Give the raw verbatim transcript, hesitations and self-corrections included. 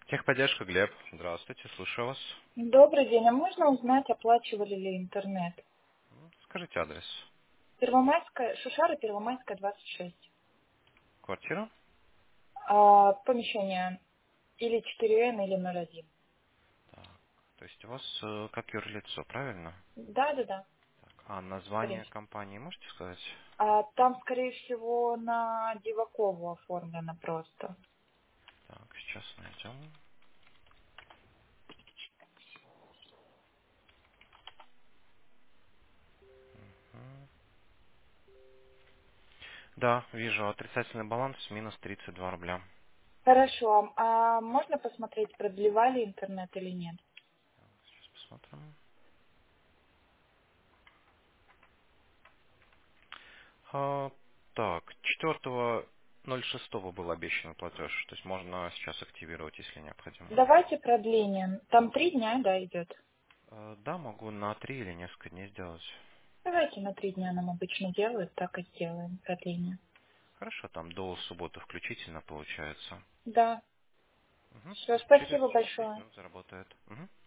Техподдержка, Глеб. Здравствуйте, слушаю вас. Добрый день. А можно узнать, оплачивали ли интернет? М, Скажите адрес. Первомайская, Шушара, Первомайская, двадцать шесть. Квартира? А, помещение или четыре эн, или ноль один. Так. То есть у вас э, как юрлицо, правильно? Да, да, да, Так. А скорее название всего. компании можете сказать? А, там, скорее всего, на Дивакову оформлено просто. Так, сейчас найдем. М. Да, вижу, отрицательный баланс минус тридцать два рубля. Хорошо. А можно посмотреть, продлевали интернет или нет? Сейчас посмотрим. А, так, четвёртого ноль шестого был обещан платеж, то есть можно сейчас активировать, если необходимо. Давайте продление. Там три дня, да, идет. Э, Да, могу на три или несколько дней сделать. Давайте на три дня нам обычно делают, так и сделаем продление. Хорошо, там до субботы включительно получается. Да. Мгм. Все, Через спасибо шесть большое. минут заработает. Мгм.